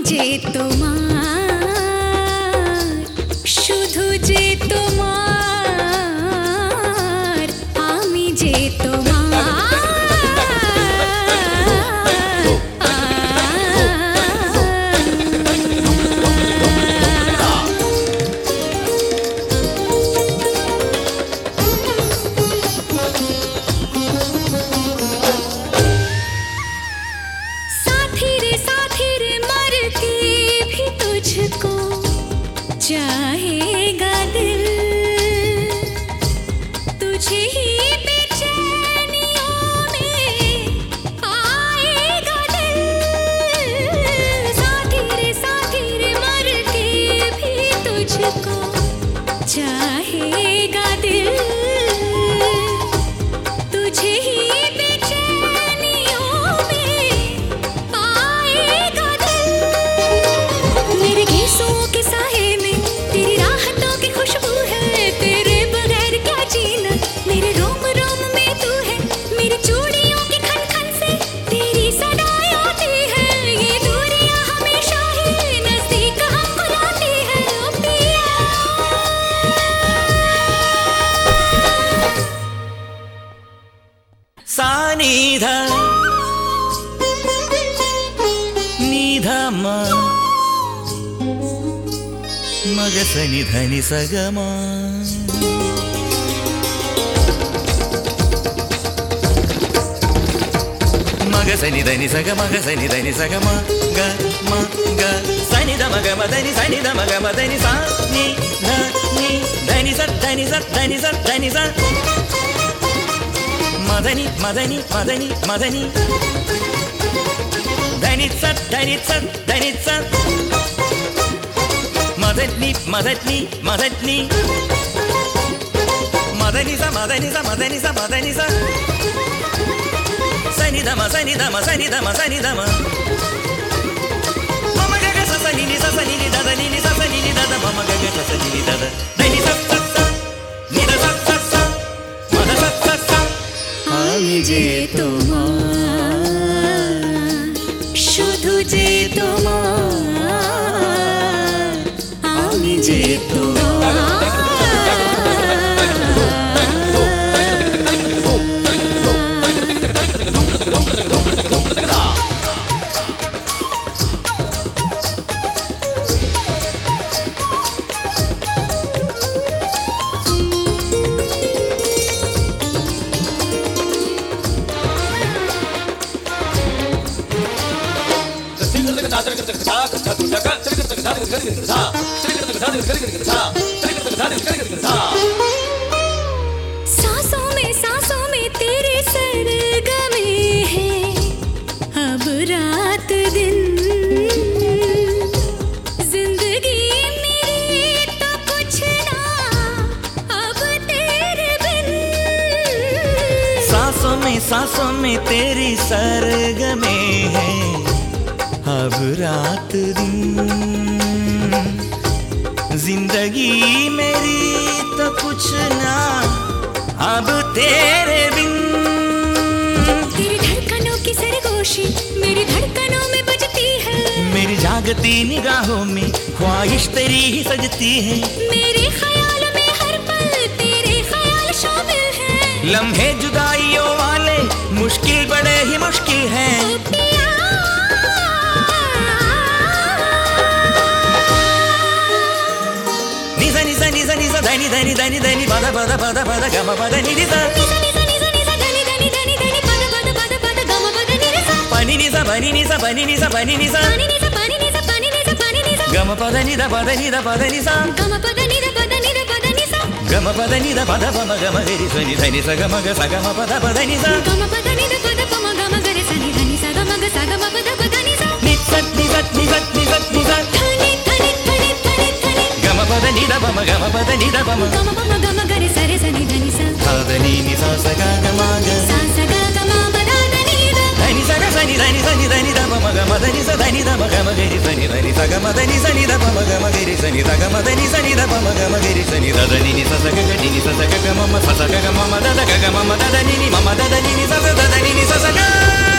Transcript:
যে তোমার, শুধু যে তোমার, আমি যে তোমার। चाहेगा दिल तुझे ही बेचैनियों में आएगा दिल, साथी रे मर के भी तुझको चाहेगा दिल, तुझे ही बेचैनियों में आएगा दिल। मेरे घिसों के साए में तेरी राहतों की खुशबू है, तेरे बगैर क्या जीना। मेरे रोम रोम में तू है, मेरी चूड़ियों की खन खन से तेरी सदाएं आती है। ये दूरियां हमेशा ही नजदीक हमको लाती है। ओ पिया सा नी धा नी धा मा मग सनि धनि सगमा, मग सनि धनि सग मग सनि धनि सगमा ग म ग सनि ध मग म धनि सनि ध मग म धनि सा नि ध नि धनि स धनि स धनि स धनि स मधनि मधनि मधनि मधनि धनि स धनि स धनि स मदनी मदनी मदनी मदनी सा मदनी सा मदनी सा मदनी सा सनि धम सनि धम सनि धम सनि धम मम गग स सनि नि सा सनि नि द नि नि सा सनि नि द मम गग स सनि नि द नि सा सा सा नि द सा सा सा मद सा सा सा। আমি যে তোমার, শুধু যে তোমার, আমি যে তোমার। सांसों में तेरे सरगमे हैं, अब रात दिन जिंदगी मेरी तो कुछ ना अब तेरे बिन। सांसों में तेरी सरगमे हैं, अब रात दिन जिंदगी मेरी तो कुछ ना अब तेरे बिन। तेरी धड़कनों की सरगोशी मेरी धड़कनों में बजती है, मेरी जागती निगाहों में ख्वाहिश तेरी ही सजती है। मेरे ख्याल में हर पल तेरे ख्याल शामिल हैं, लम्हे जुदाइयों वाले मुश्किल बड़े ही मुश्किल हैं। धनी धनी धनी धनी पद पद पद पद गम पद नि सा पनि नि सा पनि नि सा पनि नि सा पनि नि सा गम पद नि द पद नि द पद नि सा गम पद नि द पद नि द पद नि सा गम पद नि द पद पम गम गरि सनि धनि स गम ग स गम पद पद नि सा गम पद नि द पद पम गम गरि सनि धनि स गम ग स गम पद पद नि सा नि सत नि सत नि सत नि सत नि सत धनि धनि धनि धनि धनि गम पद नि द पम गम पद नि द पम गम पम गम गरि सरि सनि धनि सा ध नि नि सा स ग म ग सा स ग म प द नि द धनि स ग सनि धनि सनि धनि द पम ग म धनि स धनि द म गम गरि सनि धनि स ग म धनि सनि द पम ग म गरि सनि द ग म धनि सनि द पम ग म गरि सनि द नि नि स स ग नि नि स स ग म म स स ग म म द द ग म म द द नि नि म म द द नि नि स स द नि नि स स ग